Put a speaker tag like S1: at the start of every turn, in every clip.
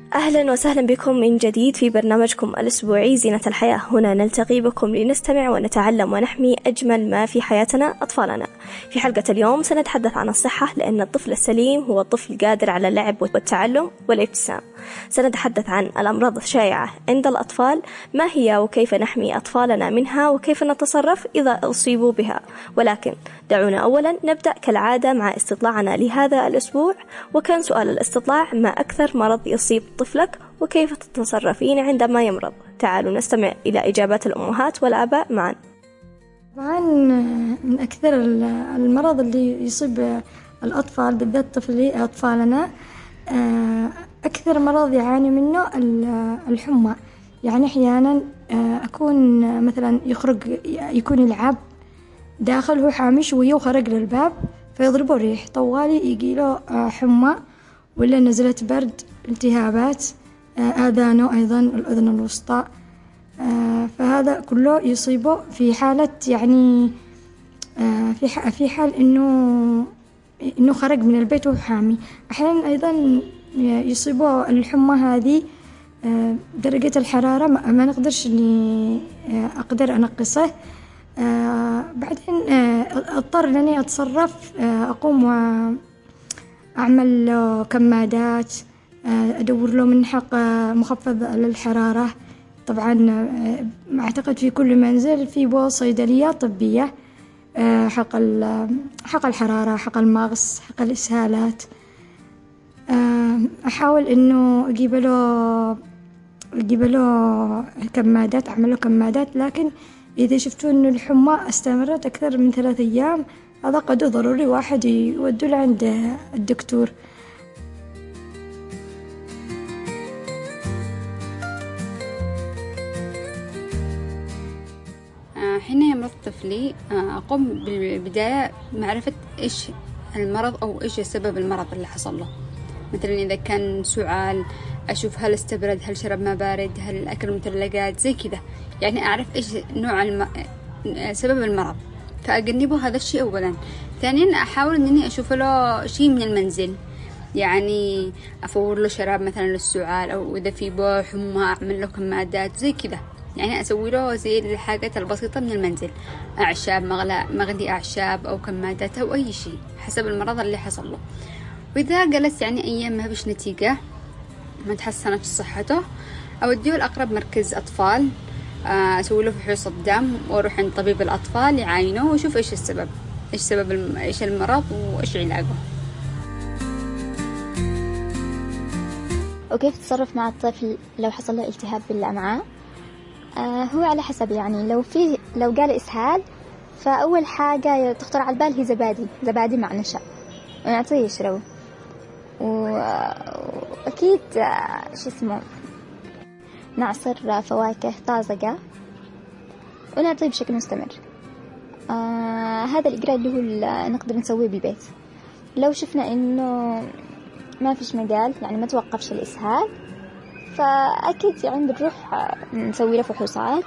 S1: أهلا وسهلا بكم من جديد في برنامجكم الأسبوعي زينة الحياة. هنا نلتقي بكم لنستمع ونتعلم ونحمي أجمل ما في حياتنا أطفالنا. في حلقة اليوم سنتحدث عن الصحة، لأن الطفل السليم هو الطفل القادر على اللعب والتعلم والابتسام. سنتحدث عن الأمراض الشائعة عند الأطفال، ما هي وكيف نحمي أطفالنا منها وكيف نتصرف إذا أصيبوا بها. ولكن دعونا أولا نبدأ كالعادة مع استطلاعنا لهذا الأسبوع، وكان سؤال الاستطلاع: ما أكثر مرض يصيب طفلك وكيف تتصرفين عندما يمرض؟ تعالوا نستمع إلى إجابات الأمهات والآباء معا.
S2: طبعا من أكثر المرض اللي يصيب الأطفال، بالذات أطفالنا، أكثر مرض يعاني منه الحمى. يعني أحيانا أكون مثلا يكون يلعب داخل هو حامي شوية وخرج للباب فيضربه ريح، طوالي يجي له حمى ولا نزلة برد، التهابات آذانه أيضا، الأذن الوسطى. فهذا كله يصيبه في حالة يعني في حال إنه خرج من البيت وهو حامي. أحيانا أيضا يصيبه الحمى هذه درجة الحرارة ما نقدرش إني أقدر أنقصه. بعدين أضطر إني أتصرف، أقوم وأعمل له كمادات، أدور له من حق مخفض للحرارة. طبعا أعتقد في كل منزل في صيدلية طبية حق الحرارة، حق المغص، حق الإسهالات. أحاول إنه أجيب له كمادات، أعمل له كمادات. لكن إذا شفتوا إنه الحمى استمرت أكثر من 3 أيام، هذا قد ضروري واحد يودوا عند الدكتور.
S3: حين يمرض طفلي أقوم بالبداية معرفة إيش المرض أو إيش سبب المرض اللي حصل له. مثلا إذا كان سعال، أشوف هل استبرد، هل شرب ما بارد، هل أكل مثلجات، زي كذا. يعني أعرف إيش نوع سبب المرض، فأجنبه هذا الشيء أولا. ثانيا أحاول أنني أشوف له شيء من المنزل، يعني أفور له شراب مثلا للسعال، أو إذا في بوح حمى أعمل له كمادات زي كذا. يعني أسوي له زي الحاجات البسيطة من المنزل، أعشاب، مغلي أعشاب أو كمادات أو أي شيء حسب المرض اللي حصل له. وإذا جلس يعني أيام ما فيش نتيجة، ما تحسنت صحته، أوديه لأقرب مركز أطفال، أسوي له فحوص الدم، وأروح عند طبيب الأطفال يعاينه ويشوف إيش السبب، إيش المرض وإيش علاجه.
S4: وكيف تتصرف مع الطفل لو حصل له التهاب بالأمعاء؟ هو على حسب، يعني لو قال إسهال، فأول حاجة تخطر على البال هي زبادي مع نشا، ونعطيه يشرب. وأكيد نعصر فواكه طازجة ونعطيه بشكل مستمر. هذا الإجراء اللي هو نقدر نسويه بالبيت. لو شفنا إنه ما فيش مجال، يعني ما توقفش الإسهال، فأكيد يعني بنروح نسوي له فحوصات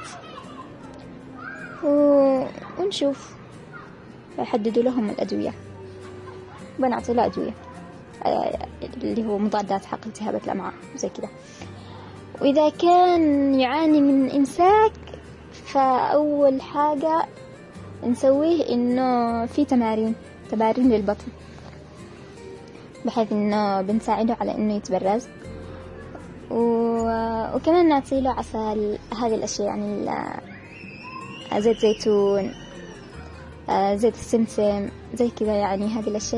S4: ونشوف، يحددوا لهم الأدوية، بنعطي له أدوية اللي هو مضادات حق التهابات الأمعاء زي كده. وإذا كان يعاني من إمساك، فأول حاجة نسويه إنه في تمارين للبطن، بحيث إنه بنساعده على إنه يتبرز. وكمان نعطي له عسل، هذه الأشياء، يعني زيت زيتون، زيت السمسم، زي كذا. يعني هذه الأشياء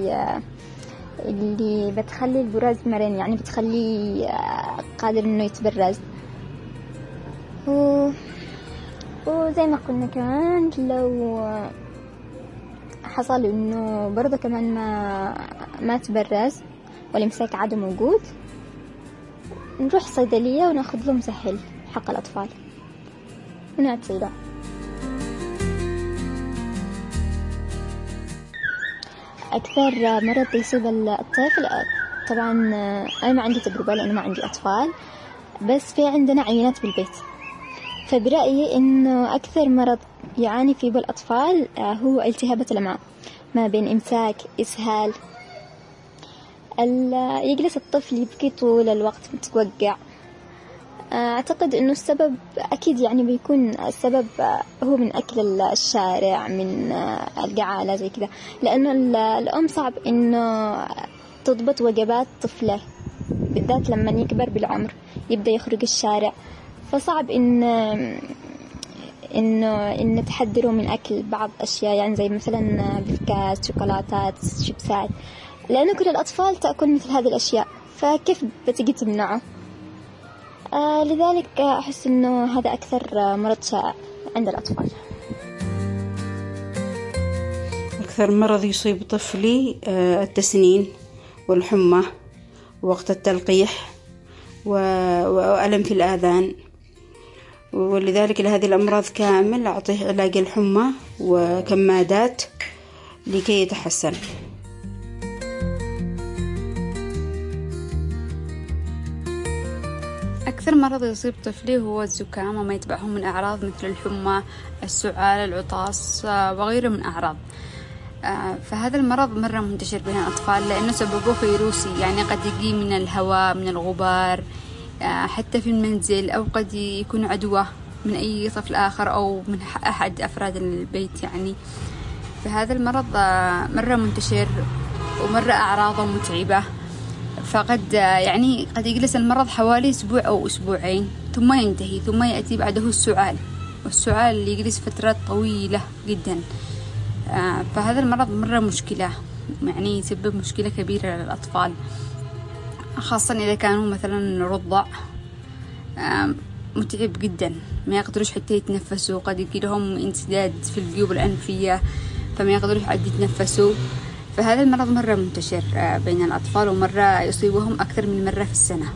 S4: اللي بتخلي البراز مرن، يعني بتخليه قادر إنه يتبرز. وزي ما قلنا كمان، لو حصل إنه برضه كمان ما تبرز والإمساك عاده موجود، نروح صيدلية وناخذ له مسهل حق الأطفال ونعطي له. أكثر مرض يصيب الطفل، طبعا أنا ما عندي تجربة لأنه ما عندي أطفال، بس في عندنا عينات بالبيت. فبرأيي إنه أكثر مرض يعاني فيه الأطفال هو التهابات الأمعاء، ما بين إمساك، إسهال. يجلس الطفل يبكي طول الوقت متوقع. أعتقد أنه السبب أكيد يعني بيكون السبب هو من أكل الشارع، من الجعالة زي كذا، لأنه الأم صعب أنه تضبط وجبات طفله بالذات لما يكبر بالعمر يبدأ يخرج الشارع، فصعب إنه تحذره من أكل بعض أشياء يعني زي مثلا بسكات، شوكولاتات، شيبسات، لأنه كل الأطفال تأكل مثل هذه الأشياء، فكيف بتجي تمنعه؟ لذلك أحس إنه هذا أكثر مرض شائع عند الأطفال.
S5: أكثر مرض يصيب طفلي التسنين والحمى وقت التلقيح وألم في الآذان، ولذلك لهذه الأمراض كامل أعطيه علاج الحمى وكمادات لكي يتحسن.
S3: أكثر مرض يصيب طفلي هو الزكام وما يتبعه من أعراض مثل الحمى، السعال، العطاس وغيره من أعراض. فهذا المرض مرة منتشر بين الأطفال لأنه سببه فيروسي، يعني قد يجي من الهواء، من الغبار، حتى في المنزل، أو قد يكون عدوى من أي طفل آخر أو من أحد أفراد البيت يعني. فهذا المرض مرة منتشر ومرة أعراضه متعبة، فقد يعني قد يجلس المرض حوالي أسبوع أو أسبوعين ثم ينتهي، ثم يأتي بعده السعال، والسعال اللي يجلس فترات طويلة جدا. فهذا المرض مرة مشكلة، يعني يسبب مشكلة كبيرة للأطفال، خاصة إذا كانوا مثلا رضع، متعب جدا، ما يقدروش حتى يتنفسوا، قد يجي لهم انسداد في الجيوب الأنفية فما يقدروش حتى يتنفسوا. فهذا المرض مرة منتشر بين الأطفال ومرة يصيبهم أكثر من مرة في السنة.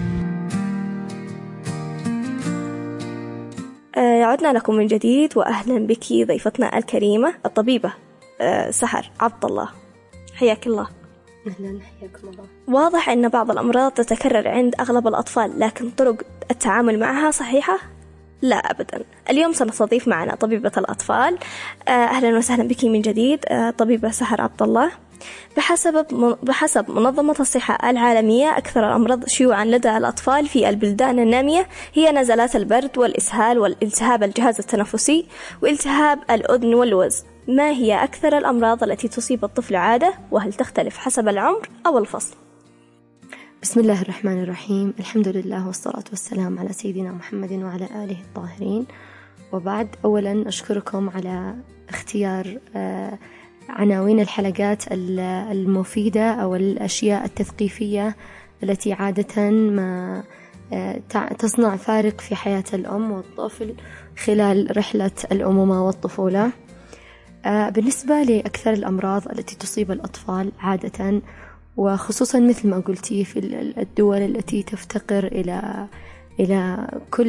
S1: عدنا لكم من جديد وأهلا بك ضيفتنا الكريمة الطبيبة سحر عبد الله، حياك الله.
S6: أهلا، حياكم الله.
S1: واضح أن بعض الأمراض تتكرر عند أغلب الأطفال، لكن طرق التعامل معها صحيحة؟ لا أبدا. اليوم سنستضيف معنا طبيبة الأطفال. أهلا وسهلا بك من جديد طبيبة سحر عبد الله. بحسب منظمة الصحة العالمية، أكثر الأمراض شيوعا لدى الأطفال في البلدان النامية هي نزلات البرد والإسهال والالتهاب الجهاز التنفسي والتهاب الأذن والوز. ما هي أكثر الأمراض التي تصيب الطفل عادة، وهل تختلف حسب العمر أو الفصل؟
S6: بسم الله الرحمن الرحيم، الحمد لله والصلاة والسلام على سيدنا محمد وعلى آله الطاهرين، وبعد. أولا أشكركم على اختيار عناوين الحلقات المفيدة أو الأشياء التثقيفية التي عادة ما تصنع فارق في حياة الأم والطفل خلال رحلة الأمومة والطفولة. بالنسبة لأكثر الأمراض التي تصيب الأطفال عادة، وخصوصا مثل ما قلتي في الدول التي تفتقر إلى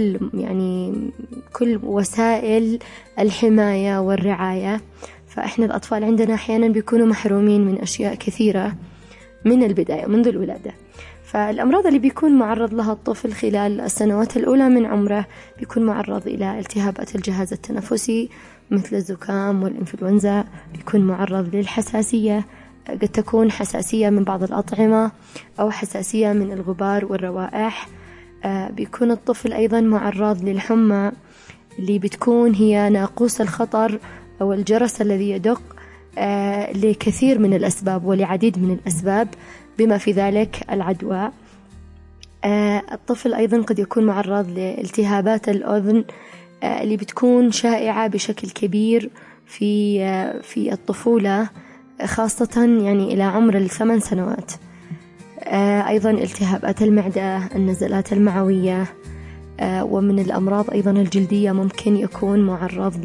S6: كل وسائل الحماية والرعاية، فإحنا الأطفال عندنا أحيانا بيكونوا محرومين من أشياء كثيرة من البداية منذ الولادة. فالأمراض اللي بيكون معرض لها الطفل خلال السنوات الأولى من عمره بيكون معرض إلى التهابات الجهاز التنفسي مثل الزكام والإنفلونزا، بيكون معرض للحساسية، قد تكون حساسية من بعض الأطعمة أو حساسية من الغبار والروائح. بيكون الطفل أيضا معرض للحمى اللي بتكون هي ناقوس الخطر أو الجرس الذي يدق لكثير من الأسباب ولعديد من الأسباب بما في ذلك العدوى. الطفل أيضا قد يكون معرض لالتهابات الأذن اللي بتكون شائعة بشكل كبير في الطفولة، خاصة يعني إلى عمر 8 سنوات. أيضا التهابات المعدة، النزلات المعوية، ومن الأمراض أيضا الجلدية ممكن يكون معرض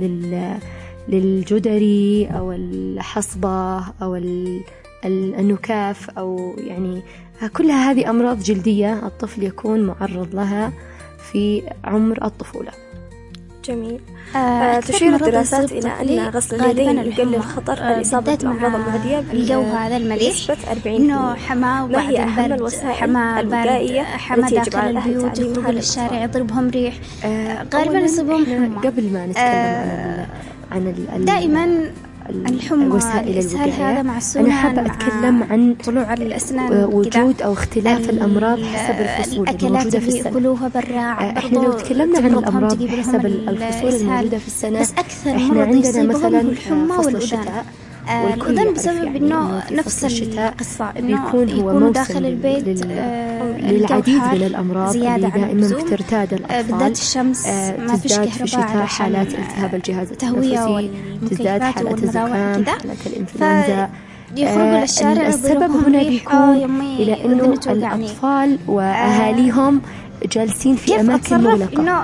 S6: للجدري أو الحصبة أو النكاف، أو يعني كلها هذه أمراض جلدية الطفل يكون معرض لها في عمر الطفولة.
S1: جميل. تشير الدراسات إلى أن غسل اليدين يقلل خطر الإصابة بالأمراض المعدية
S7: الجو هذا المليح
S1: بنسبة 40%.
S7: إنه حماة
S1: ما هي أهم الوسائل الوقائية
S7: حماة داخل البيوت، يخرجوا للشارع يضربهم ريح، غالبا يصيبهم حمى.
S6: قبل ما نتكلم عن
S7: دائما
S6: وسائل الوقاية. أنا حابة أتكلم عن
S7: طلوع الأسنان
S6: وجود أو اختلاف الأمراض حسب الفصول الموجودة في السنة. إحنا لو تكلمنا عن الأمراض حسب الفصول الموجودة في السنة،
S7: بس أكثر
S6: إحنا عندنا مثلا
S7: الحمى
S6: فصل
S7: والأذان.
S6: الشتاء،
S7: الأذان بسبب
S6: يعني
S7: إنه نفس
S6: الشتاء
S7: القصة
S6: بيكون هو موسم
S7: داخل البيت
S6: للعديد من الأمراض اللي
S7: دائما
S6: بترتاد الأطفال،
S7: بالذات الشمس ما فيش
S6: تزداد في
S7: كهرباء
S6: الشتاء حالات التهاب الجهاز التنفسي، تزداد حالات الزكام، حالات الإنفلونزا.
S7: يخرجوا للشارع.
S6: السبب هنا بيكون إلى إنه الأطفال وأهاليهم جالسين في أماكن مغلقة،
S7: إنه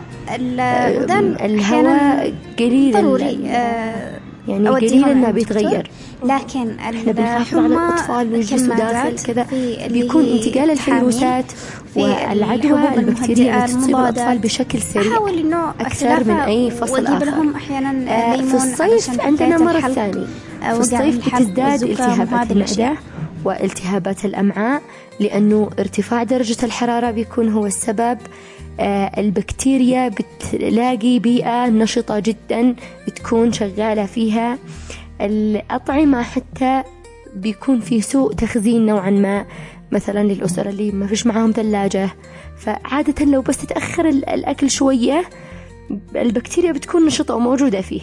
S6: الهواء قليل يعني قليلا ما بيتغير،
S7: لكن
S6: احنا بنحافظ على الأطفال ويجلسوا داخل كذا، بيكون انتقال الفيروسات والعدوى البكتيرية اللي تصيب الأطفال بشكل سريع أكثر من أي فصل آخر. في الصيف عندنا مرض ثاني، في الصيف بتزداد التهابات المعدة والتهابات الأمعاء، لأنه ارتفاع درجة الحرارة بيكون هو السبب. البكتيريا بتلاقي بيئة نشطة جدا تكون شغالة فيها. الأطعمة حتى بيكون في سوء تخزين نوعا ما، مثلا للأسر اللي ما فيش معاهم ثلاجة، فعادة لو بس تتأخر الأكل شوية البكتيريا بتكون نشطة وموجودة فيه،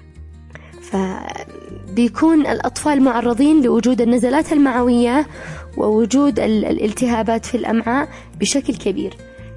S6: فبيكون الأطفال معرضين لوجود النزلات المعوية ووجود الالتهابات في الأمعاء بشكل كبير.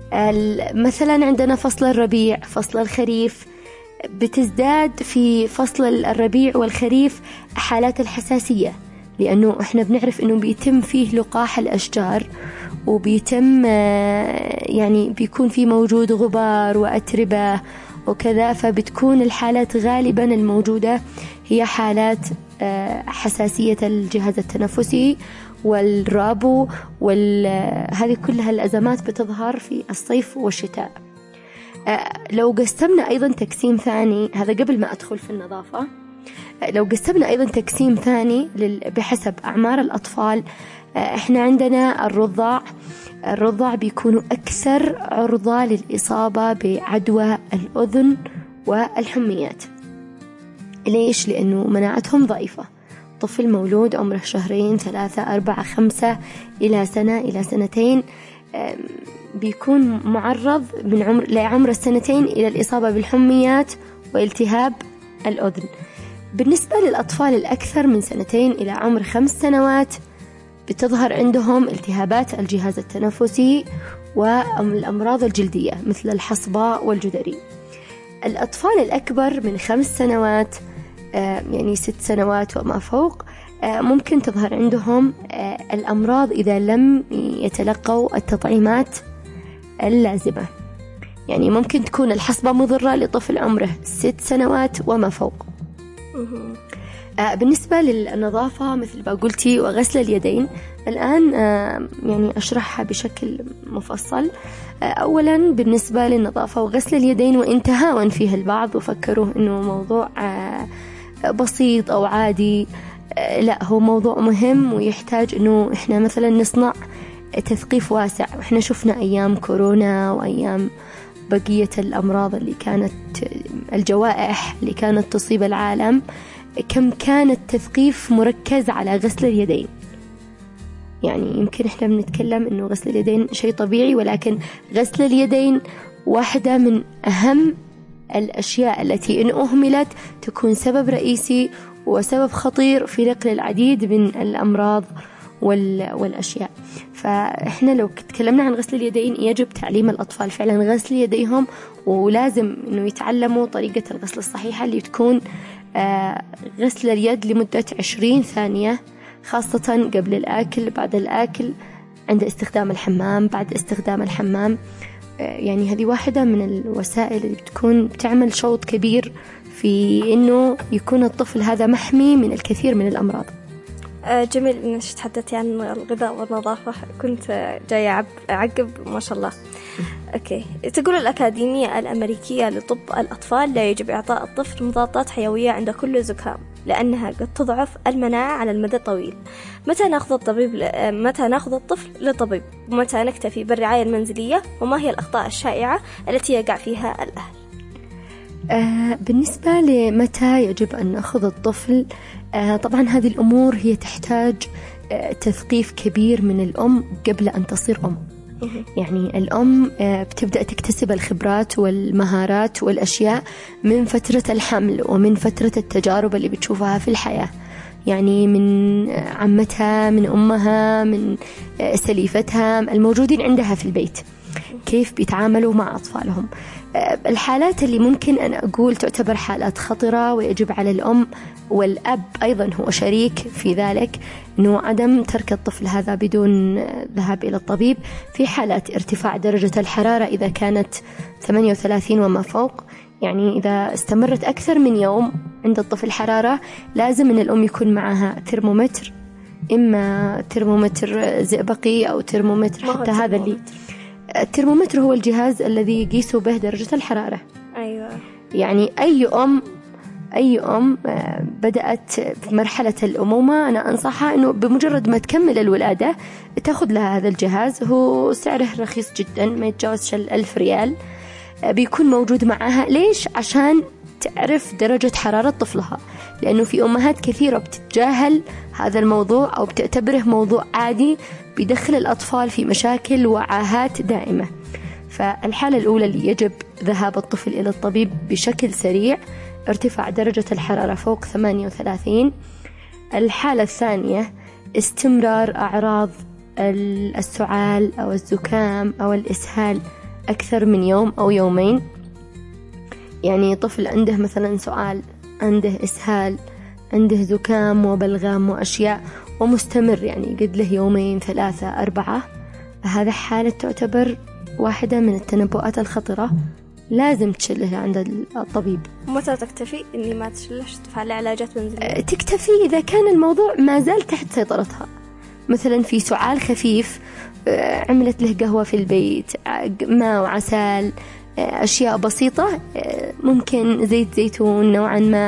S6: مثلا عندنا فصل الربيع، فصل الخريف، بتزداد في فصل الربيع والخريف حالات الحساسية، لأنه إحنا بنعرف إنه بيتم فيه لقاح الأشجار، وبيتم يعني بيكون فيه موجود غبار وأتربة وكذا، فبتكون الحالات غالبا الموجودة هي حالات حساسية الجهاز التنفسي والربو، هذه كلها الأزمات بتظهر في الصيف والشتاء. لو قسمنا أيضا تقسيم ثاني، هذا قبل ما أدخل في النظافة، لو قسمنا أيضا تقسيم ثاني بحسب أعمار الأطفال، إحنا عندنا الرضع بيكونوا أكثر عرضة للإصابة بعدوى الأذن والحميات. ليش؟ لأنه مناعتهم ضعيفة. طفل مولود عمره 2 3 4 5 إلى سنة إلى سنتين بيكون معرض من لعمر 2 إلى الإصابة بالحميات والتهاب الأذن. بالنسبة للأطفال الأكثر من 2 إلى عمر 5 سنوات بتظهر عندهم التهابات الجهاز التنفسي والأمراض الجلدية مثل الحصباء والجدري. الأطفال الأكبر من 5 سنوات يعني 6 سنوات وما فوق ممكن تظهر عندهم الأمراض إذا لم يتلقوا التطعيمات اللازمة. يعني ممكن تكون الحصبة مضرة لطفل عمره 6 سنوات وما فوق. بالنسبة للنظافة مثل ما قلتي وغسل اليدين، الآن يعني أشرحها بشكل مفصل. أولا بالنسبة للنظافة وغسل اليدين، وإن تهاون فيه البعض وفكروا أنه موضوع بسيط أو عادي، لا، هو موضوع مهم ويحتاج أنه إحنا مثلا نصنع تثقيف واسع. وإحنا شفنا أيام كورونا وأيام بقية الأمراض اللي كانت الجوائح اللي كانت تصيب العالم، كم كان التثقيف مركز على غسل اليدين. يعني يمكن إحنا بنتكلم إنه غسل اليدين شيء طبيعي، ولكن غسل اليدين واحدة من أهم الأشياء التي إن أهملت تكون سبب رئيسي وسبب خطير في نقل العديد من الأمراض والأشياء. فإحنا لو تكلمنا عن غسل اليدين يجب تعليم الأطفال فعلا غسل يديهم، ولازم إنه يتعلموا طريقة الغسل الصحيحة اللي تكون غسل اليد لمدة 20 ثانية، خاصة قبل الأكل، بعد الأكل، عند استخدام الحمام، بعد استخدام الحمام. يعني هذه واحدة من الوسائل اللي بتعمل شوط كبير في إنه يكون الطفل هذا محمي من الكثير من الأمراض.
S1: جميل إنك تحدثتي عن الغذاء والنظافة، كنت جاية أعقب ما شاء الله. أوكي. تقول الأكاديمية الأمريكية لطب الأطفال لا يجب إعطاء الطفل مضادات حيوية عند كل زكام، لأنها قد تضعف المناعة على المدى الطويل. متى نأخذ الطفل لطبيب؟ ومتى نكتفي بالرعاية المنزلية؟ وما هي الأخطاء الشائعة التي يقع فيها الأهل؟
S6: بالنسبة لمتى يجب أن نأخذ الطفل، طبعا هذه الأمور هي تحتاج تثقيف كبير من الأم قبل أن تصير أم. يعني الأم بتبدأ تكتسب الخبرات والمهارات والأشياء من فترة الحمل ومن فترة التجارب اللي بتشوفها في الحياة، يعني من عمتها، من أمها، من سليفتها الموجودين عندها في البيت، كيف بيتعاملوا مع أطفالهم. الحالات اللي ممكن أنا أقول تعتبر حالات خطرة ويجب على الأم والأب أيضا هو شريك في ذلك، أنه عدم ترك الطفل هذا بدون ذهاب إلى الطبيب في حالات ارتفاع درجة الحرارة إذا كانت 38 وما فوق. يعني إذا استمرت أكثر من يوم عند الطفل حرارة لازم أن الأم يكون معها ترمومتر، إما ترمومتر زئبقي أو ترمومتر حتى هذا اللي الترمومتر هو الجهاز الذي يقيس به درجة الحرارة.
S1: أيوة.
S6: يعني أي أم بدأت في مرحلة الأمومة أنا أنصحها أنه بمجرد ما تكمل الولادة تأخذ لها هذا الجهاز، هو سعره رخيص جدا ما يتجاوز 1000 ريال، بيكون موجود معها. ليش؟ عشان تعرف درجة حرارة طفلها، لأنه في أمهات كثيرة بتتجاهل هذا الموضوع أو بتعتبره موضوع عادي بيدخل الأطفال في مشاكل وعاهات دائمة. فالحالة الأولى اللي يجب ذهاب الطفل إلى الطبيب بشكل سريع ارتفاع درجة الحرارة فوق 38. الحالة الثانية استمرار أعراض السعال أو الزكام أو الإسهال أكثر من يوم أو يومين. يعني طفل عنده مثلا سعال، عنده إسهال، عنده زكام وبلغام وأشياء ومستمر، يعني قد له يومين 3 4، هذا حالة تعتبر واحدة من التنبؤات الخطرة، لازم تشله عند الطبيب.
S1: متى تكتفي إني ما تشلش تفعل علاجات منزلية؟
S6: تكتفي إذا كان الموضوع ما زال تحت سيطرتها، مثلا في سعال خفيف عملت له قهوة في البيت، ماء وعسل، أشياء بسيطة، ممكن زيت زيتون نوعا ما،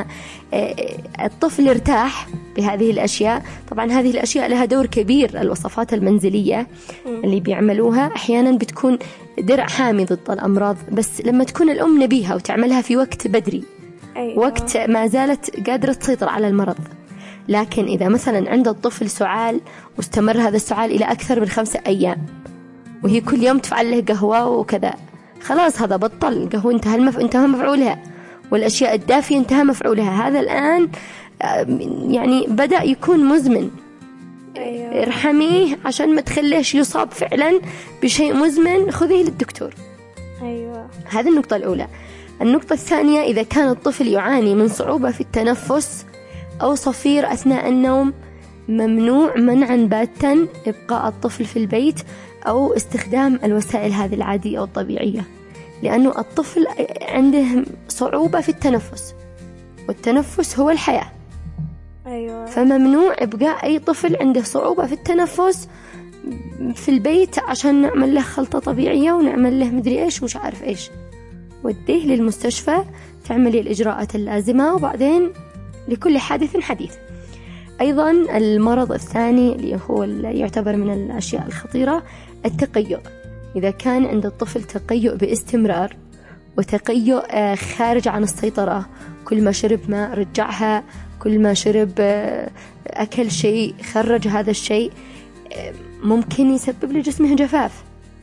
S6: الطفل ارتاح بهذه الأشياء. طبعا هذه الأشياء لها دور كبير، الوصفات المنزلية اللي بيعملوها أحيانا بتكون درع حامي ضد الأمراض، بس لما تكون الأم نبيها وتعملها في وقت بدري. أيوة. وقت ما زالت قادرة تسيطر على المرض. لكن إذا مثلا عند الطفل سعال واستمر هذا السعال إلى أكثر من 5 أيام وهي كل يوم تفعل له قهوة وكذا، خلاص هذا بطل، القهوة انتهى مفعولها، والأشياء الدافية انتهى مفعولها، هذا الآن يعني بدأ يكون مزمن. أيوة. ارحميه عشان ما تخليش يصاب فعلا بشيء مزمن، خذيه للدكتور.
S1: أيوة.
S6: هذه النقطة الأولى. النقطة الثانية، إذا كان الطفل يعاني من صعوبة في التنفس أو صفير أثناء النوم، ممنوع منعا باتا إبقاء الطفل في البيت أو استخدام الوسائل هذه العادية والطبيعية، لأنه الطفل عنده صعوبة في التنفس، والتنفس هو الحياة.
S1: أيوة.
S6: فممنوع إبقاء أي طفل عنده صعوبة في التنفس في البيت عشان نعمل له خلطة طبيعية ونعمل له مدري إيش ومش عارف إيش. وديه للمستشفى تعملي الإجراءات اللازمة، وبعدين لكل حادث حديث. أيضا المرض الثاني اللي هو يعتبر من الأشياء الخطيرة، التقيؤ. إذا كان عند الطفل تقيؤ باستمرار وتقيؤ خارج عن السيطرة، كل ما شرب ماء رجعها، كل ما شرب أكل شيء خرج هذا الشيء، ممكن يسبب لجسمه جفاف،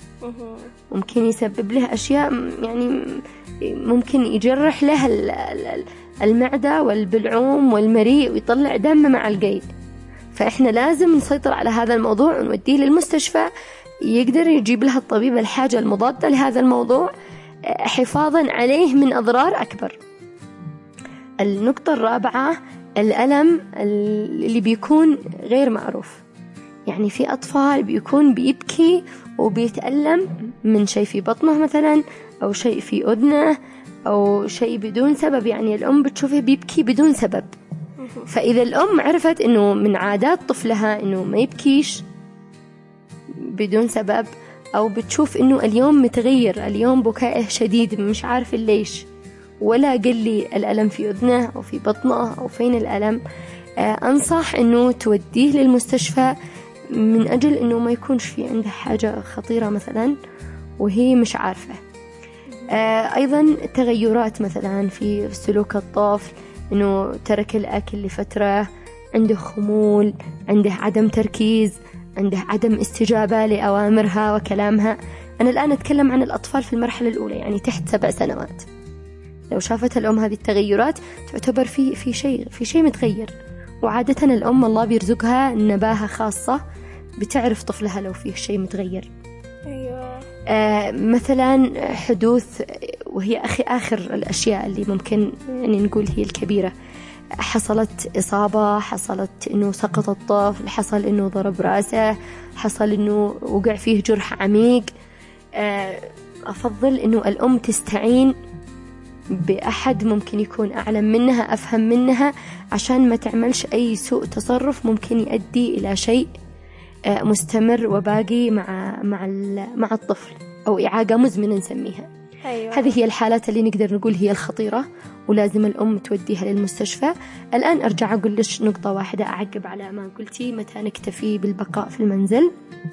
S6: ممكن يسبب له أشياء، يعني ممكن يجرح له المعدة والبلعوم والمريء ويطلع دم مع القيء. فإحنا لازم نسيطر على هذا الموضوع ونوديه للمستشفى، يقدر يجيب لها الطبيب الحاجة المضادة لهذا الموضوع حفاظا عليه من أضرار أكبر. النقطة الرابعة، الألم اللي بيكون غير معروف. يعني في أطفال بيكون بيبكي وبيتألم من شيء في بطنه مثلا، أو شيء في أذنه، أو شيء بدون سبب، يعني الأم بتشوفه بيبكي بدون سبب. فإذا الأم عرفت أنه من عادات طفلها أنه ما يبكيش بدون سبب، أو بتشوف أنه اليوم متغير، اليوم بكائه شديد مش عارف ليش، ولا قل لي الألم في أذنه أو في بطنه أو فين الألم، أنصح أنه توديه للمستشفى من أجل أنه ما يكونش في عنده حاجة خطيرة مثلا وهي مش عارفة. أيضا تغيرات مثلا في سلوك الطفل، إنه ترك الأكل لفترة، عنده خمول، عنده عدم تركيز، عنده عدم استجابة لأوامرها وكلامها. أنا الآن أتكلم عن الأطفال في المرحلة الأولى، يعني تحت 7 سنوات. لو شافت الأم هذه التغيرات تعتبر في شيء متغير. وعادة الأم الله بيرزقها نباهة خاصة بتعرف طفلها لو فيه شيء متغير.
S1: أيوة.
S6: مثلا حدوث، وهي آخر الأشياء اللي ممكن يعني نقول هي الكبيرة، حصلت إصابة، حصلت إنه سقط الطفل، حصل إنه ضرب رأسه، حصل إنه وقع فيه جرح عميق. أفضل إنه الأم تستعين بأحد ممكن يكون أعلم منها، أفهم منها، عشان ما تعملش أي سوء تصرف ممكن يؤدي إلى شيء مستمر وباقي مع الطفل، أو إعاقة مزمنة نسميها.
S1: أيوة.
S6: هذه هي الحالات اللي نقدر نقول هي الخطيرة، ولازم الأم توديها للمستشفى. الآن أرجع أقول لش نقطة واحدة أعقب على ما قلتي، متى نكتفي بالبقاء في المنزل؟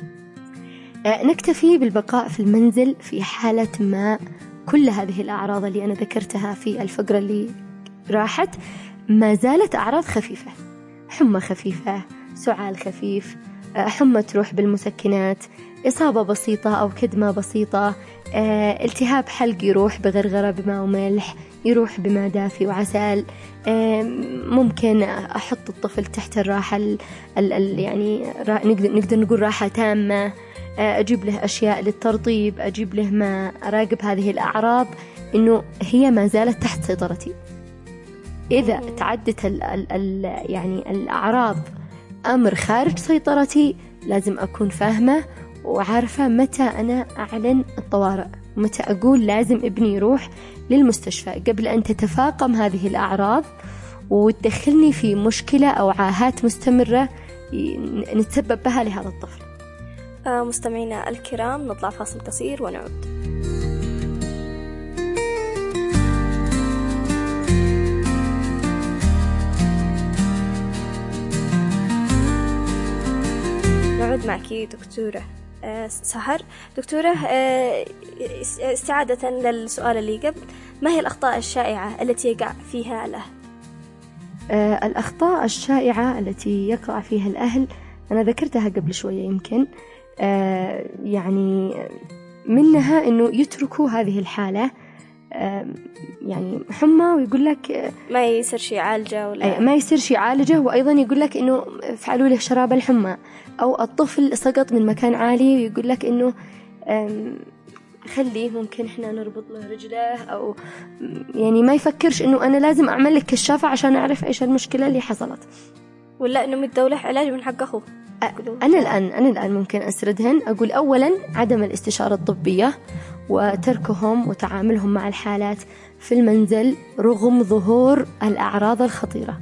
S6: نكتفي بالبقاء في المنزل في حالة ما كل هذه الأعراض اللي أنا ذكرتها في الفقرة اللي راحت ما زالت أعراض خفيفة، حمى خفيفة، سعال خفيف، حمى تروح بالمسكنات، إصابة بسيطة أو كدمة بسيطة، التهاب حلق يروح بغرغرة بماء وملح، يروح بماء دافي وعسل. ممكن أحط الطفل تحت الراحة يعني نقدر نقول راحة تامة، أجيب له أشياء للترطيب، أجيب له ما أراقب هذه الأعراض إنه هي ما زالت تحت سيطرتي. إذا تعدت يعني الأعراض أمر خارج سيطرتي، لازم أكون فاهمة وعارفة متى أنا أعلن الطوارئ، متى أقول لازم ابني يروح للمستشفى قبل أن تتفاقم هذه الأعراض وتدخلني في مشكلة أو عاهات مستمرة نتسبب بها لهذا الطفل.
S1: مستمعينا الكرام، نطلع فاصل قصير ونعود. نعود معك دكتورة سحر. دكتورة، استعادة للسؤال اللي قبل، ما هي الأخطاء الشائعة التي يقع فيها الأهل؟
S6: الأخطاء الشائعة التي يقع فيها الأهل أنا ذكرتها قبل شوية يمكن، يعني منها أنه يتركوا هذه الحالة، يعني حمى ويقول لك
S1: ما يصير شيء يعالجه، ولا
S6: ما يصير شيء يعالجه، وأيضا يقول لك أنه فعلوا له شراب الحمى، أو الطفل سقط من مكان عالي ويقول لك أنه خليه ممكن إحنا نربط له رجله، أو يعني ما يفكرش أنه أنا لازم أعمل لك كشافة عشان أعرف إيش المشكلة اللي حصلت،
S1: ولا أنه متدولة علاج من حق أخوه.
S6: أنا الآن ممكن أسردهن. أقول أولا عدم الاستشارة الطبية وتركهم وتعاملهم مع الحالات في المنزل رغم ظهور الأعراض الخطيرة.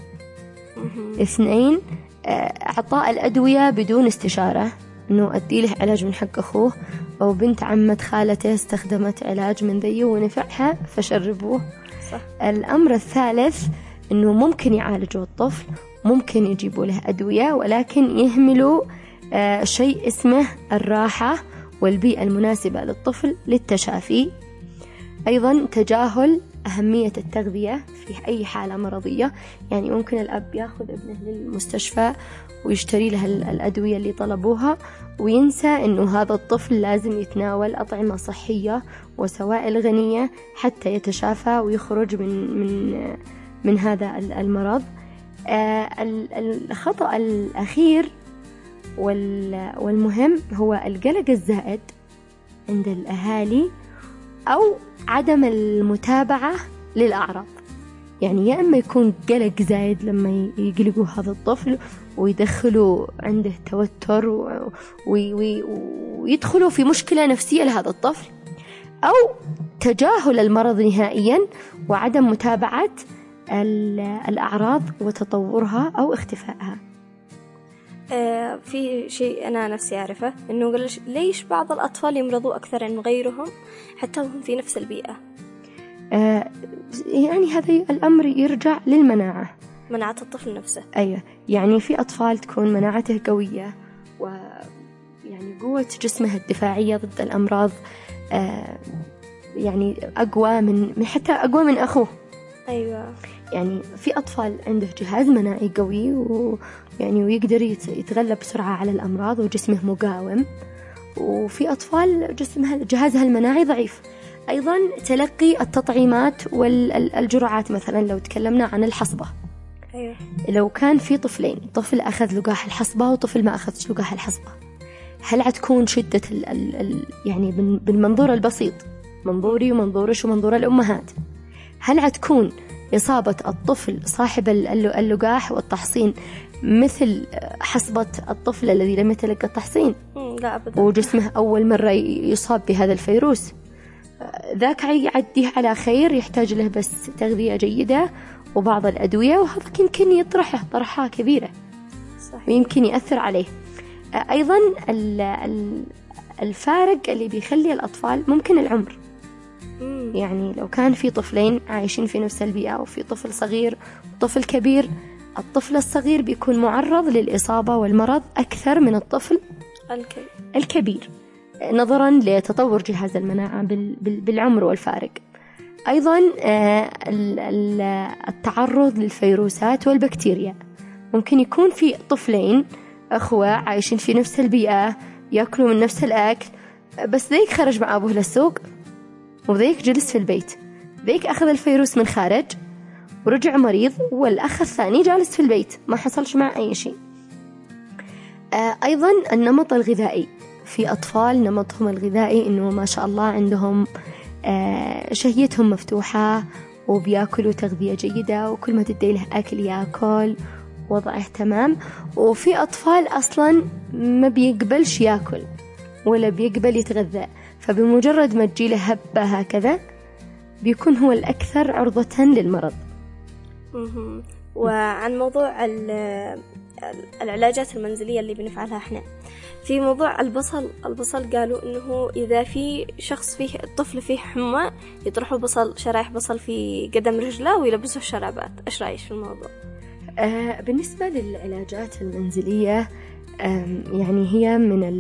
S6: 2 إعطاء الأدوية بدون استشارة، أنه أدي له علاج من حق أخوه، أو بنت عمة خالته استخدمت علاج من ذي ونفعها فشربوه.
S1: صح.
S6: الأمر الثالث أنه ممكن يعالجوا الطفل، ممكن يجيبوا له أدوية، ولكن يهملوا شيء اسمه الراحة والبيئة المناسبة للطفل للتشافي. أيضا تجاهل أهمية التغذية في أي حالة مرضية، يعني ممكن الأب يأخذ ابنه للمستشفى ويشتري له الأدوية اللي طلبوها، وينسى أنه هذا الطفل لازم يتناول أطعمة صحية وسوائل غنية حتى يتشافى ويخرج من هذا المرض. الخطأ الأخير والمهم هو القلق الزائد عند الأهالي أو عدم المتابعة للأعراض. يعني يا إما يكون قلق زايد لما يقلقوا هذا الطفل ويدخلوا عنده توتر ويدخلوا في مشكلة نفسية لهذا الطفل، أو تجاهل المرض نهائيا وعدم متابعة الأعراض وتطورها أو اختفائها.
S1: في شيء أنا نفسي أعرفه، إنه ليش بعض الأطفال يمرضوا أكثر من غيرهم حتى هم في نفس البيئة؟
S6: يعني هذا الأمر يرجع للمناعة،
S1: مناعة الطفل نفسه.
S6: أيوة، يعني في أطفال تكون مناعته قوية ويعني قوة جسمها الدفاعية ضد الأمراض يعني أقوى من حتى أقوى من أخوه.
S1: أيوة.
S6: يعني في أطفال عنده جهاز مناعي قوي ويعني ويقدر يتغلب بسرعة على الأمراض وجسمه مقاوم، وفي أطفال جهازها المناعي ضعيف. أيضا تلقي التطعيمات والجرعات، مثلا لو تكلمنا عن الحصبة،
S1: أيوة.
S6: لو كان في طفلين، طفل أخذ لقاح الحصبة وطفل ما أخذ لقاح الحصبة، هل هتكون شدة يعني بالمنظور البسيط، منظوري ومنظورش ومنظور الأمهات، هل هتكون إصابة الطفل صاحب اللقاح والتحصين مثل حصبة الطفل الذي لم يتلقى التحصين؟
S1: لا أبدا.
S6: وجسمه أول مرة يصاب بهذا الفيروس، ذاك يعديه على خير، يحتاج له بس تغذية جيدة وبعض الأدوية، وهذا يمكن يطرحه طرحة كبيرة. صحيح. ويمكن يأثر عليه. أيضا الفارق اللي بيخلي الأطفال ممكن العمر. يعني لو كان في طفلين عايشين في نفس البيئة وفي طفل صغير وطفل كبير، الطفل الصغير بيكون معرض للإصابة والمرض أكثر من الطفل الكبير نظرا لتطور جهاز المناعة بالعمر والفارق. أيضا التعرض للفيروسات والبكتيريا، ممكن يكون في طفلين أخوة عايشين في نفس البيئة، يأكلوا من نفس الأكل، بس ذيك خرج مع أبوه للسوق وذيك جلس في البيت، ذيك أخذ الفيروس من خارج ورجع مريض، والأخ الثاني جالس في البيت ما حصلش مع أي شيء. أيضا النمط الغذائي، في أطفال نمطهم الغذائي إنه ما شاء الله عندهم شهيتهم مفتوحة وبيأكلوا تغذية جيدة، وكل ما تدي له أكل يأكل، وضعه تمام. وفي أطفال أصلا ما بيقبلش يأكل ولا بيقبل يتغذى، فبمجرد ما تجي له هبة هكذا بيكون هو الأكثر عرضة للمرض.
S1: وعن موضوع العلاجات المنزلية اللي بنفعلها احنا في موضوع البصل قالوا انه اذا في شخص فيه الطفل فيه حمى يطرحوا شرايح بصل في قدم رجله ويلبسوا الشرابات. ايش رايك في الموضوع؟
S6: بالنسبة للعلاجات المنزلية، يعني هي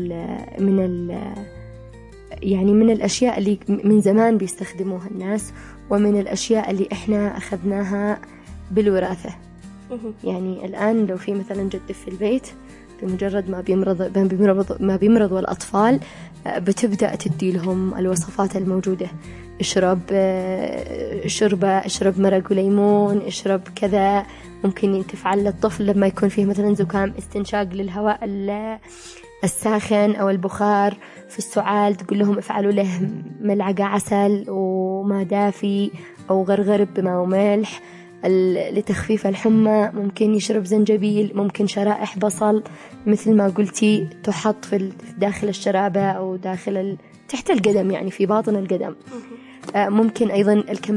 S6: من الأشياء اللي من زمان بيستخدموها الناس، ومن الأشياء اللي إحنا أخذناها بالوراثة. يعني الآن لو في مثلا جد في البيت، بمجرد ما بيمرضوا الأطفال بتبدأ تدي لهم الوصفات الموجودة، اشرب شوربة، اشرب مرق وليمون، اشرب كذا. ممكن تفعل للطفل لما يكون فيه مثلا زكام استنشاق للهواء الساخن أو البخار في السعال، تقول لهم افعلوا له ملعقة عسل وماء دافي أو غرغر بماء وملح لتخفيف الحمى. ممكن يشرب زنجبيل، ممكن شرائح بصل مثل ما قلتي تحط في داخل الشرابة أو داخل تحت القدم، يعني في باطن القدم. ممكن أيضا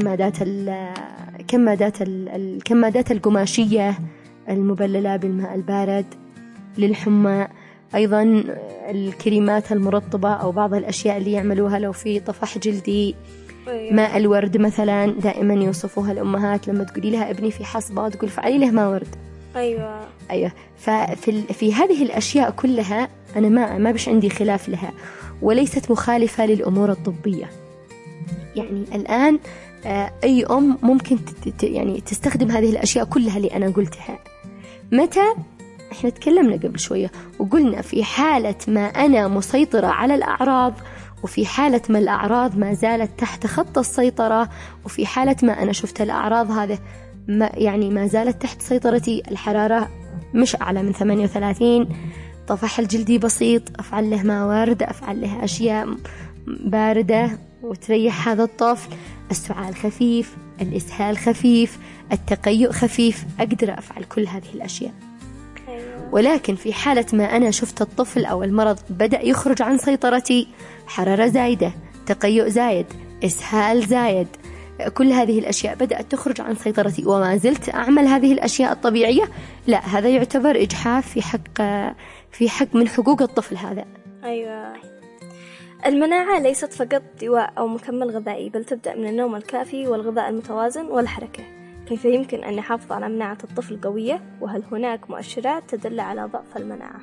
S6: الكمادات القماشية المبللة بالماء البارد للحمى. أيضا الكريمات المرطبة أو بعض الأشياء اللي يعملوها لو في طفح جلدي. ماء الورد مثلا دائما يوصفوها الأمهات لما تقولي لها ابني في حصبة تقول فعلي له ماء ورد. أيوة. ففي هذه الأشياء كلها أنا ما بش عندي خلاف لها، وليست مخالفة للأمور الطبية. يعني الآن أي أم ممكن يعني تستخدم هذه الأشياء كلها اللي أنا قلتها. متى؟ إحنا تكلمنا قبل شوية وقلنا في حالة ما أنا مسيطرة على الأعراض، وفي حالة ما الأعراض ما زالت تحت خط السيطرة، وفي حالة ما أنا شفت الأعراض هذه ما زالت تحت سيطرتي، الحرارة مش أعلى من 38، طفح الجلدي بسيط، أفعل له ماء ورد، أفعل له أشياء باردة وتريح هذا الطفل، السعال خفيف، الإسهال خفيف، التقيؤ خفيف، أقدر أفعل كل هذه الأشياء. ولكن في حالة ما أنا شفت الطفل أو المرض بدأ يخرج عن سيطرتي، حرارة زايدة، تقيؤ زايد، إسهال زايد، كل هذه الأشياء بدأت تخرج عن سيطرتي وما زلت أعمل هذه الأشياء الطبيعية، لا، هذا يعتبر إجحاف في حق من حقوق الطفل هذا.
S1: أيوة. المناعة ليست فقط دواء أو مكمل غذائي، بل تبدأ من النوم الكافي والغذاء المتوازن والحركة. كيف يمكن أن نحافظ على مناعة الطفل قوية؟ وهل هناك مؤشرات تدل على ضعف المناعة؟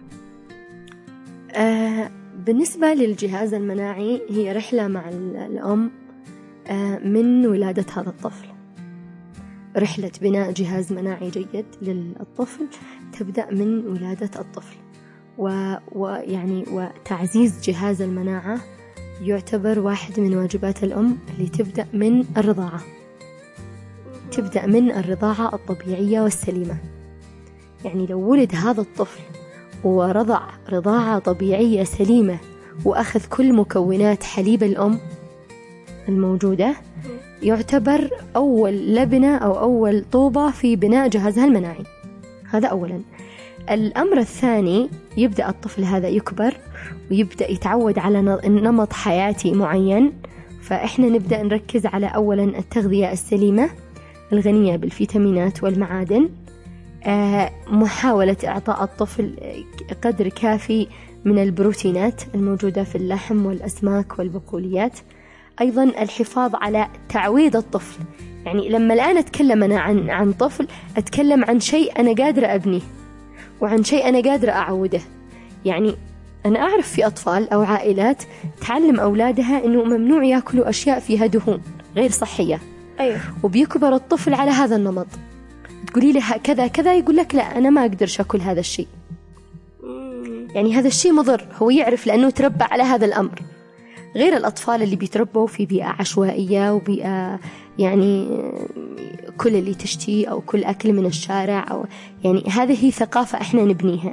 S6: بالنسبة للجهاز المناعي هي رحلة مع الأم من ولادة هذا الطفل. رحلة بناء جهاز مناعي جيد للطفل تبدأ من ولادة الطفل، ويعني وتعزيز جهاز المناعة يعتبر واحد من واجبات الأم اللي تبدأ من الرضاعة، تبدأ من الرضاعة الطبيعية والسليمة. يعني لو ولد هذا الطفل ورضع رضاعة طبيعية سليمة وأخذ كل مكونات حليب الأم الموجودة، يعتبر أول لبنة أو أول طوبة في بناء جهازها المناعي. هذا أولا. الأمر الثاني، يبدأ الطفل هذا يكبر ويبدأ يتعود على نمط حياتي معين، فإحنا نبدأ نركز على أولا التغذية السليمة الغنية بالفيتامينات والمعادن، محاولة إعطاء الطفل قدر كافي من البروتينات الموجودة في اللحم والأسماك والبقوليات. أيضا الحفاظ على تعويض الطفل، يعني لما الآن أتكلم أنا عن طفل أتكلم عن شيء أنا قادرة أبنيه وعن شيء أنا قادرة أعوده. يعني أنا أعرف في أطفال أو عائلات تعلم أولادها أنه ممنوع يأكلوا أشياء فيها دهون غير صحية،
S1: أيوه.
S6: وبيكبر الطفل على هذا النمط، تقولي له كذا كذا يقول لك لا أنا ما أقدرش أكل هذا الشيء. يعني هذا الشيء مضر، هو يعرف لأنه تربى على هذا الأمر. غير الأطفال اللي بيتربوا في بيئة عشوائية وبيئة يعني كل اللي تشتي أو كل أكل من الشارع، أو يعني هذه ثقافة إحنا نبنيها،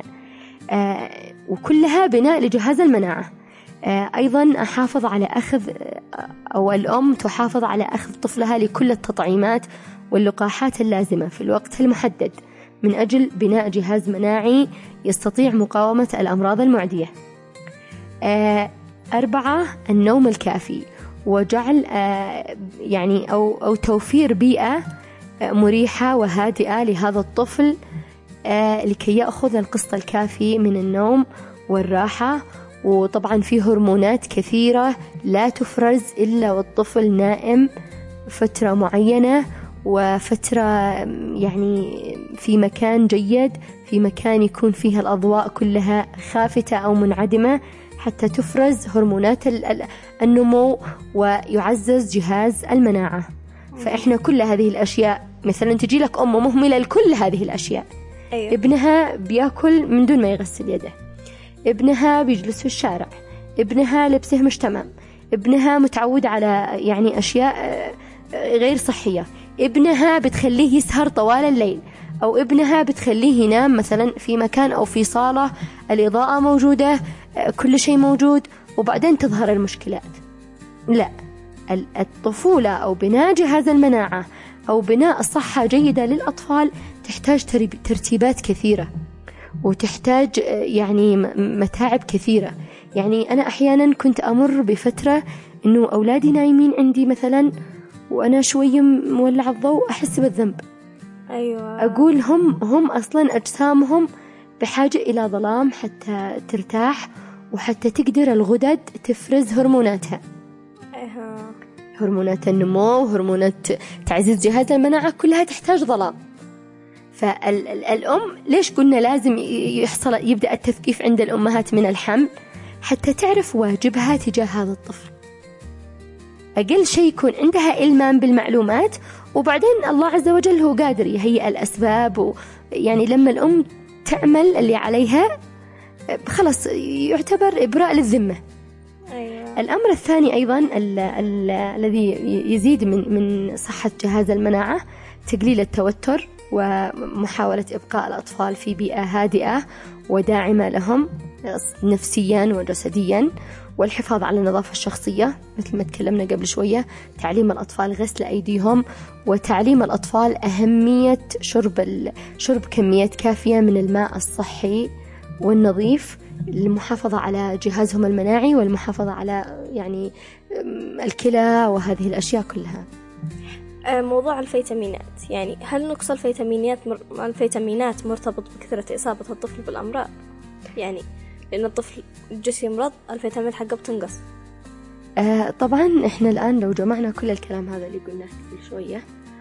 S6: وكلها بناء لجهاز المناعة. أيضا أحافظ على أخذ، أو الأم تحافظ على أخذ طفلها لكل التطعيمات واللقاحات اللازمة في الوقت المحدد من أجل بناء جهاز مناعي يستطيع مقاومة الأمراض المعدية. 4 النوم الكافي، وجعل يعني أو توفير بيئة مريحة وهادئة لهذا الطفل لكي يأخذ القسط الكافي من النوم والراحة. وطبعا في هرمونات كثيرة لا تفرز إلا والطفل نائم فترة معينة، وفترة يعني في مكان جيد، في مكان يكون فيها الأضواء كلها خافتة أو منعدمة، حتى تفرز هرمونات النمو ويعزز جهاز المناعة. فإحنا كل هذه الأشياء، مثلا تجي لك أم مهملة لكل هذه الأشياء.
S1: أيوة.
S6: ابنها بيأكل من دون ما يغسل يده، ابنها بيجلس في الشارع، ابنها لبسه مش تمام، ابنها متعود على يعني أشياء غير صحية، ابنها بتخليه يسهر طوال الليل، أو ابنها بتخليه ينام مثلا في مكان أو في صالة الإضاءة موجودة، كل شيء موجود، وبعدين تظهر المشكلات. لا، الطفولة أو بناء جهاز المناعة أو بناء صحة جيدة للأطفال تحتاج ترتيبات كثيرة، وتحتاج يعني متاعب كثيرة. يعني أنا أحيانا كنت أمر بفترة إنه أولادي نايمين عندي مثلا وأنا شوي مولع الضوء أحس بالذنب.
S1: أيوة.
S6: أقول هم أصلا أجسامهم بحاجة إلى ظلام حتى ترتاح وحتى تقدر الغدد تفرز هرموناتها. هرمونات النمو، هرمونات تعزيز جهاز المناعة، كلها تحتاج ظلام. فالأم ليش قلنا لازم يبدأ التثقيف عند الأمهات من الحمل حتى تعرف واجبها تجاه هذا الطفل. أقل شيء يكون عندها إلمام بالمعلومات، وبعدين الله عز وجل هو قادر يهيئ الأسباب. يعني لما الأم تعمل اللي عليها خلاص يعتبر إبراء للذمة.
S1: أيوة.
S6: الأمر الثاني أيضا الذي يزيد من صحة جهاز المناعة تقليل التوتر، ومحاولة إبقاء الأطفال في بيئة هادئة وداعمة لهم نفسيا وجسديا، والحفاظ على النظافة الشخصية مثل ما تكلمنا قبل شوية، تعليم الأطفال غسل أيديهم، وتعليم الأطفال أهمية شرب كميات كافية من الماء الصحي والنظيف للمحافظة على جهازهم المناعي والمحافظة على يعني الكلى وهذه الأشياء كلها.
S1: موضوع الفيتامينات، يعني هل نقص الفيتامينات مرتبط بكثرة إصابة الطفل بالأمراض؟ يعني لأن الطفل الجسم يمرض الفيتامينات حقه بتنقص.
S6: طبعا إحنا الآن لو جمعنا كل الكلام هذا اللي قلناه قبل شوية،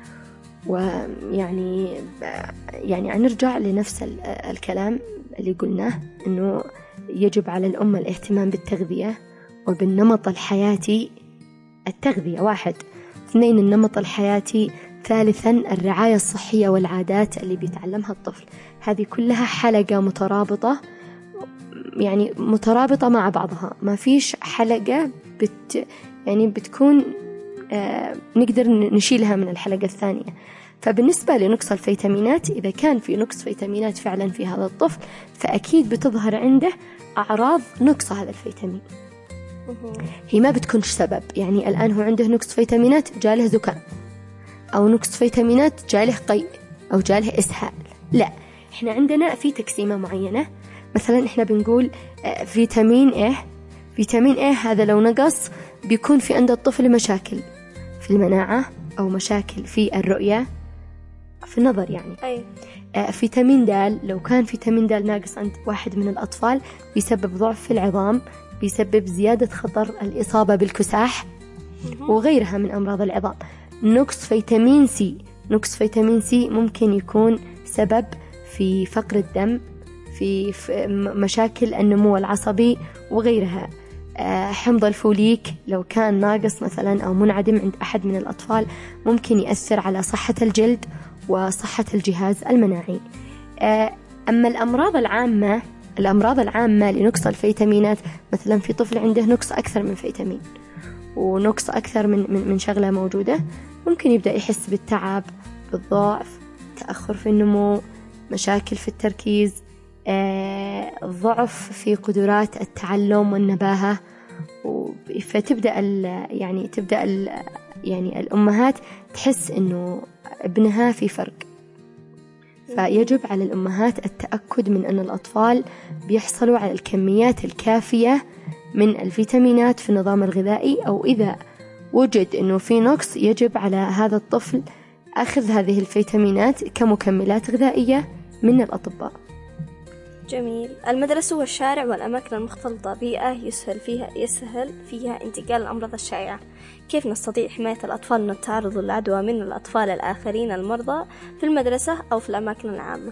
S6: ويعني نرجع لنفس الكلام اللي قلناه، إنه يجب على الأمة الاهتمام بالتغذية وبالنمط الحياتي. التغذية واحد، 2 النمط الحياتي، ثالثا الرعاية الصحية والعادات اللي بيتعلمها الطفل. هذه كلها حلقة مترابطة، يعني مترابطة مع بعضها، ما فيش حلقة يعني بتكون نقدر نشيلها من الحلقة الثانية. فبالنسبة لنقص الفيتامينات، إذا كان في نقص فيتامينات فعلا في هذا الطفل، فأكيد بتظهر عنده أعراض نقص هذا الفيتامين. هي ما بتكونش سبب، يعني الآن هو عنده نقص فيتامينات جاله زكام، أو نقص فيتامينات جاله قيء، أو جاله إسهال. لا، إحنا عندنا في تقسيمة معينة. مثلا إحنا بنقول فيتامين A. فيتامين A هذا لو نقص بيكون في عند الطفل مشاكل في المناعة، أو مشاكل في الرؤية، في النظر يعني. فيتامين د، لو كان فيتامين د ناقص عند واحد من الأطفال بيسبب ضعف في العظام، بيسبب زيادة خطر الإصابة بالكساح وغيرها من أمراض العظام. نقص فيتامين سي، نقص فيتامين سي ممكن يكون سبب في فقر الدم، في مشاكل النمو العصبي وغيرها. حمض الفوليك لو كان ناقص مثلا أو منعدم عند أحد من الأطفال ممكن يأثر على صحة الجلد وصحة الجهاز المناعي. أما الأمراض العامة لنقص الفيتامينات، مثلا في طفل عنده نقص أكثر من فيتامين ونقص أكثر من شغلة موجودة، ممكن يبدأ يحس بالتعب، بالضعف، تأخر في النمو، مشاكل في التركيز، ضعف في قدرات التعلم والنباهة. فتبدأ يعني الأمهات تحس إنه ابنها في فرق. فيجب على الأمهات التأكد من أن الأطفال بيحصلوا على الكميات الكافية من الفيتامينات في النظام الغذائي، أو إذا وجد أنه في نقص يجب على هذا الطفل أخذ هذه الفيتامينات كمكملات غذائية من الأطباء.
S1: جميل. المدرسة والشارع والأماكن المختلطة بيئة يسهل فيها انتقال الأمراض الشائعة. كيف نستطيع حماية الأطفال من التعرض للعدوى من الأطفال الآخرين المرضى في المدرسة أو في الأماكن العامة؟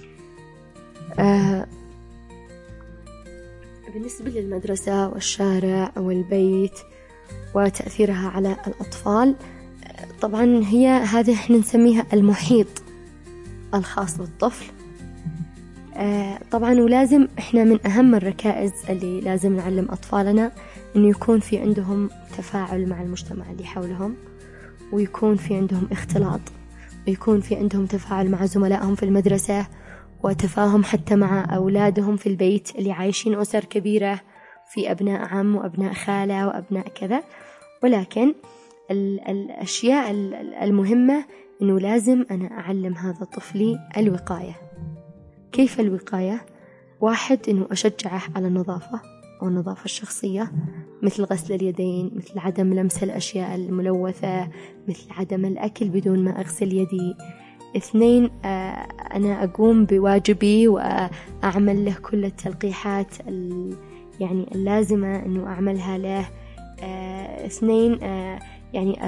S6: بالنسبة للمدرسة والشارع والبيت وتأثيرها على الأطفال، طبعا هذه احنا نسميها المحيط الخاص بالطفل. طبعا ولازم احنا من أهم الركائز اللي لازم نعلم أطفالنا إنه يكون في عندهم تفاعل مع المجتمع اللي حولهم، ويكون في عندهم اختلاط، ويكون في عندهم تفاعل مع زملائهم في المدرسة، وتفاهم حتى مع أولادهم في البيت اللي عايشين أسر كبيرة، في أبناء عم وأبناء خالة وأبناء كذا. ولكن الأشياء المهمة إنه لازم أنا أعلم هذا طفلي الوقاية. كيف الوقاية؟ 1 إنه أشجعه على النظافة أو النظافة الشخصية، مثل غسل اليدين، مثل عدم لمس الأشياء الملوثة، مثل عدم الأكل بدون ما أغسل يدي. 2 أنا أقوم بواجبي وأعمل له كل التلقيحات يعني اللازمة إنه أعملها له. 2 يعني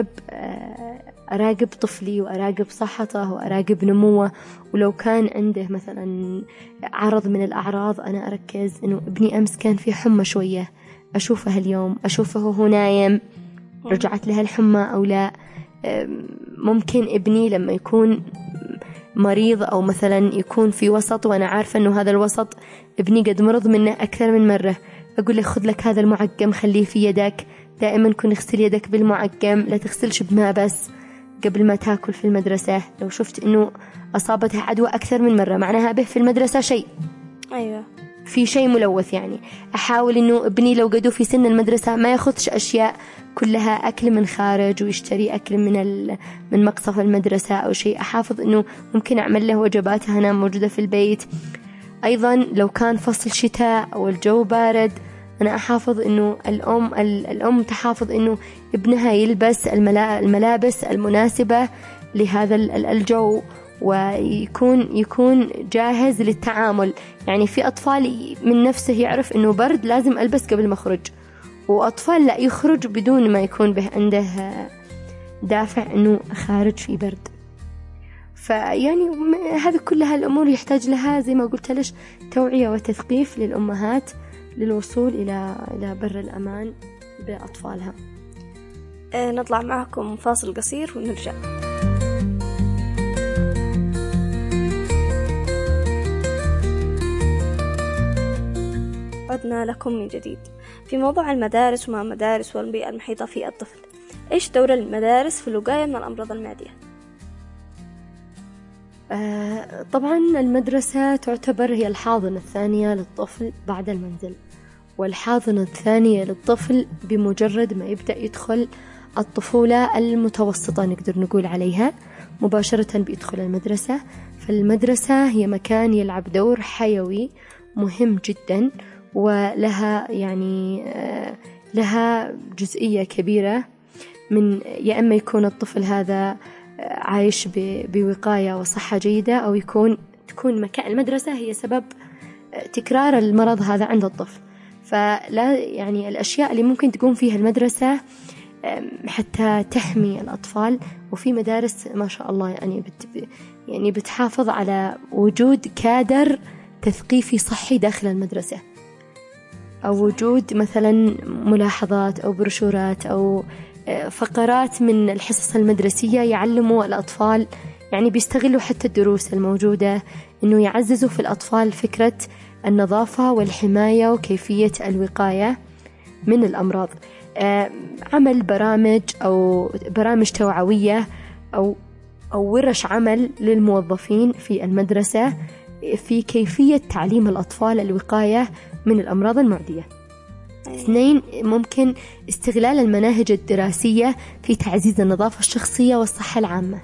S6: أراقب طفلي وأراقب صحته وأراقب نموه، ولو كان عنده مثلا عرض من الأعراض أنا أركز إنه ابني أمس كان في حمى شوية، أشوفه اليوم، أشوفه هو نايم رجعت له الحمى أو لا. ممكن ابني لما يكون مريض أو مثلا يكون في وسط وأنا عارفة أنه هذا الوسط ابني قد مرض منه أكثر من مرة، أقول له خذ لك هذا المعقم خليه في يدك، دائما كن اغسل يدك بالمعقم، لا تغسلش بماء بس قبل ما تاكل في المدرسة. لو شفت أنه أصابته عدوى أكثر من مرة معناها به في المدرسة شيء،
S1: أيوة
S6: في شيء ملوث. يعني أحاول أنه ابني لو قدوا في سن المدرسة ما ياخذش أشياء كلها أكل من خارج ويشتري أكل من مقصف المدرسة أو شيء. أحافظ أنه ممكن أعمل له وجبات هنا موجودة في البيت. أيضا لو كان فصل شتاء أو الجو بارد، أنا أحافظ أنه الأم تحافظ أنه ابنها يلبس الملابس المناسبة لهذا الجو، ويكون جاهز للتعامل. يعني في أطفال من نفسه يعرف أنه برد لازم ألبس قبل ما أخرج، وأطفال لا يخرج بدون ما يكون به عنده دافع أنه خارج في برد. فيعني هذه كلها الأمور يحتاج لها زي ما قلت لش توعية وتثقيف للأمهات للوصول إلى بر الأمان بأطفالها.
S1: نطلع معكم فاصل قصير ونرجع. عدنا لكم من جديد في موضوع المدارس وما المدارس والبيئة المحيطة في الطفل. إيش دور المدارس في الوقاية من الأمراض المعدية؟
S6: طبعا المدرسة تعتبر هي الحاضنة الثانية للطفل بعد المنزل، والحاضنة الثانية للطفل بمجرد ما يبدأ يدخل الطفولة المتوسطة نقدر نقول عليها مباشرة بيدخل المدرسة. فالمدرسة هي مكان يلعب دور حيوي مهم جدا، ولها يعني لها جزئية كبيرة من يا إما يكون الطفل هذا عايش بوقاية وصحة جيدة، أو تكون مكان المدرسة هي سبب تكرار المرض هذا عند الطفل. فلا يعني الأشياء اللي ممكن تقوم فيها المدرسة حتى تحمي الأطفال، وفي مدارس ما شاء الله يعني بتحافظ على وجود كادر تثقيفي صحي داخل المدرسة، أو وجود مثلا ملاحظات أو بروشورات أو فقرات من الحصص المدرسية يعلموا الأطفال، يعني بيستغلوا حتى الدروس الموجودة إنه يعززوا في الأطفال فكرة النظافة والحماية وكيفية الوقاية من الأمراض. عمل برامج أو برامج توعوية أو ورش عمل للموظفين في المدرسة في كيفية تعليم الأطفال الوقاية من الأمراض المعدية. 2 ممكن استغلال المناهج الدراسية في تعزيز النظافة الشخصية والصحة العامة.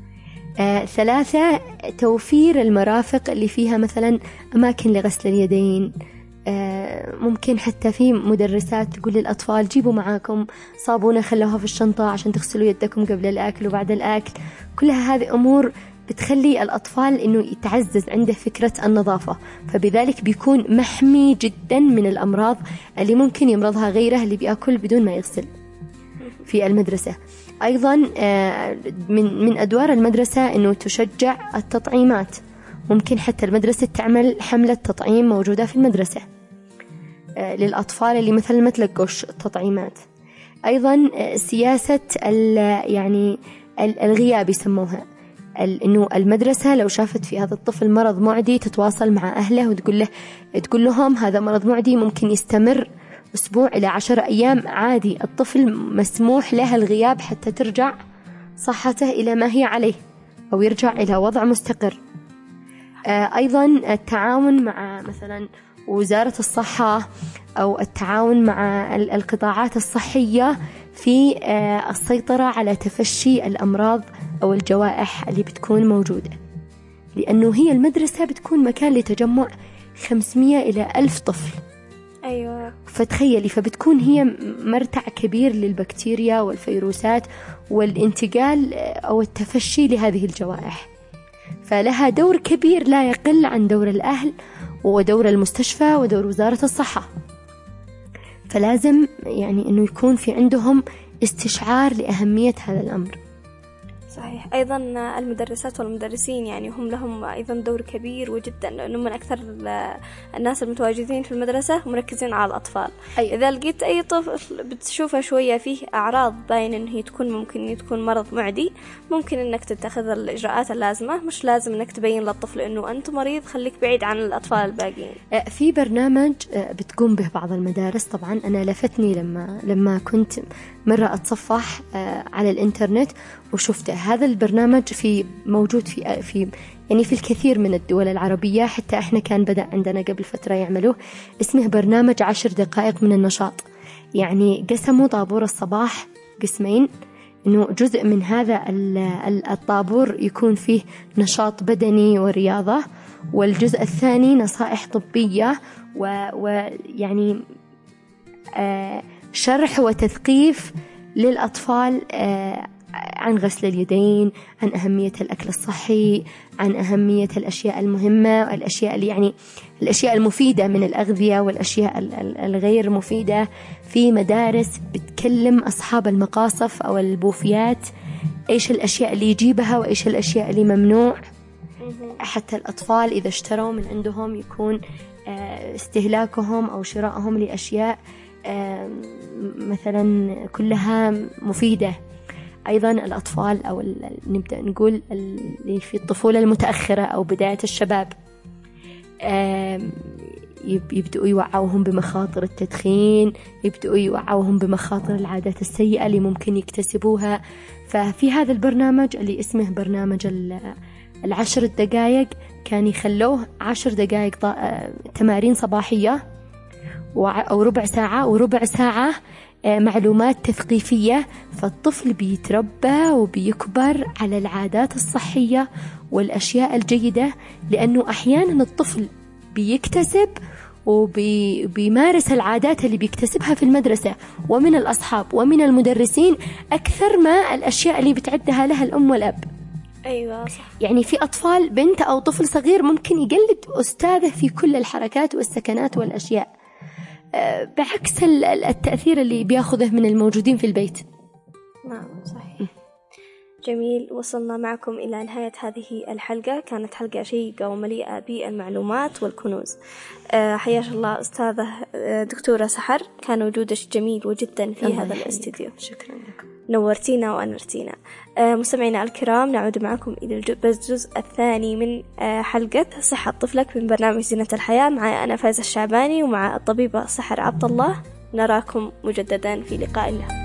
S6: 3 توفير المرافق اللي فيها مثلا أماكن لغسل اليدين. ممكن حتى في مدرسات تقول للأطفال جيبوا معاكم صابونة خلوها في الشنطة عشان تغسلوا يدكم قبل الأكل وبعد الأكل. كلها هذه أمور بتخلي الأطفال إنه يتعزز عنده فكرة النظافة، فبذلك بيكون محمي جدا من الأمراض اللي ممكن يمرضها غيره اللي بيأكل بدون ما يغسل في المدرسة. أيضا من أدوار المدرسة إنه تشجع التطعيمات. ممكن حتى المدرسة تعمل حملة تطعيم موجودة في المدرسة للأطفال اللي مثلا ما تلقوش التطعيمات. أيضا سياسة يعني الغياب يسموها، إنه المدرسة لو شافت في هذا الطفل مرض معدي تتواصل مع أهله وتقول لهم هذا مرض معدي ممكن يستمر أسبوع إلى 10 أيام، عادي الطفل مسموح له الغياب حتى ترجع صحته إلى ما هي عليه أو يرجع إلى وضع مستقر. أيضا التعاون مع مثلا وزارة الصحة أو التعاون مع القطاعات الصحية في السيطرة على تفشي الأمراض أو الجوائح اللي بتكون موجودة، لأنه هي المدرسة بتكون مكان لتجمع 500 إلى 1000 طفل.
S1: أيوة.
S6: فتخيلي، فبتكون هي مرتع كبير للبكتيريا والفيروسات والانتقال أو التفشي لهذه الجوائح، فلها دور كبير لا يقل عن دور الأهل ودور المستشفى ودور وزارة الصحة. فلازم يعني أنه يكون في عندهم استشعار لأهمية هذا الأمر.
S1: صحيح. أيضا المدرسات والمدرسين يعني هم لهم أيضا دور كبير وجدا، لأنه من أكثر الناس المتواجدين في المدرسة مركزين على الأطفال.
S6: أيوة.
S1: إذا لقيت أي طفل بتشوفه شوية فيه أعراض باين إن هي ممكن تكون مرض معدي، ممكن إنك تتخذ الإجراءات اللازمة. مش لازم إنك تبين للطفل إنه أنت مريض، خليك بعيد عن الأطفال الباقيين.
S6: في برنامج بتقوم به بعض المدارس، طبعا أنا لفتني لما كنت مرة أتصفح على الإنترنت وشفته. هذا البرنامج موجود في الكثير من الدول العربية، حتى إحنا كان بدأ عندنا قبل فترة يعملوه. اسمه برنامج 10 دقائق من النشاط. يعني قسموا طابور الصباح قسمين، إنه جزء من هذا الطابور يكون فيه نشاط بدني ورياضة، والجزء الثاني نصائح طبية ويعني شرح وتثقيف للأطفال عن غسل اليدين، عن أهمية الأكل الصحي، عن أهمية الأشياء المهمة، الأشياء المفيدة من الأغذية والأشياء الغير مفيدة. في مدارس بتكلم أصحاب المقاصف أو البوفيات إيش الأشياء اللي يجيبها وإيش الأشياء اللي ممنوع، حتى الأطفال إذا اشتروا من عندهم يكون استهلاكهم أو شرائهم لأشياء مثلا كلها مفيدة. أيضا الأطفال أو نبدأ نقول اللي في الطفولة المتأخرة أو بداية الشباب يبدأوا يوعوهم بمخاطر التدخين، يبدأوا يوعوهم بمخاطر العادات السيئة اللي ممكن يكتسبوها. ففي هذا البرنامج اللي اسمه برنامج 10 دقائق كان يخلوه 10 دقائق تمارين صباحية أو ربع ساعة وربع ساعة معلومات تثقيفية. فالطفل بيتربى وبيكبر على العادات الصحية والأشياء الجيدة، لأنه أحيانا الطفل بيكتسب وبيمارس العادات اللي بيكتسبها في المدرسة ومن الأصحاب ومن المدرسين أكثر ما الأشياء اللي بتعدها لها الأم والأب.
S1: أيوة صح.
S6: يعني في أطفال، بنت أو طفل صغير ممكن يقلد أستاذه في كل الحركات والسكنات والأشياء، بعكس التأثير اللي بياخذه من الموجودين في البيت.
S1: نعم صحيح. جميل، وصلنا معكم إلى نهاية هذه الحلقة. كانت حلقة شيقة ومليئة بالمعلومات والكنوز. حياك الله أستاذة دكتورة سحر، كان وجودك جميل وجدا في هذا الاستديو.
S6: شكرا لكم،
S1: نورتينا وأنرتينا. مستمعينا الكرام، نعود معكم إلى الجزء الثاني من حلقة صحة طفلك من برنامج زينة الحياة. معي أنا فايزة الشعباني ومع الطبيبة سحر عبد الله. نراكم مجددا في لقاء الله.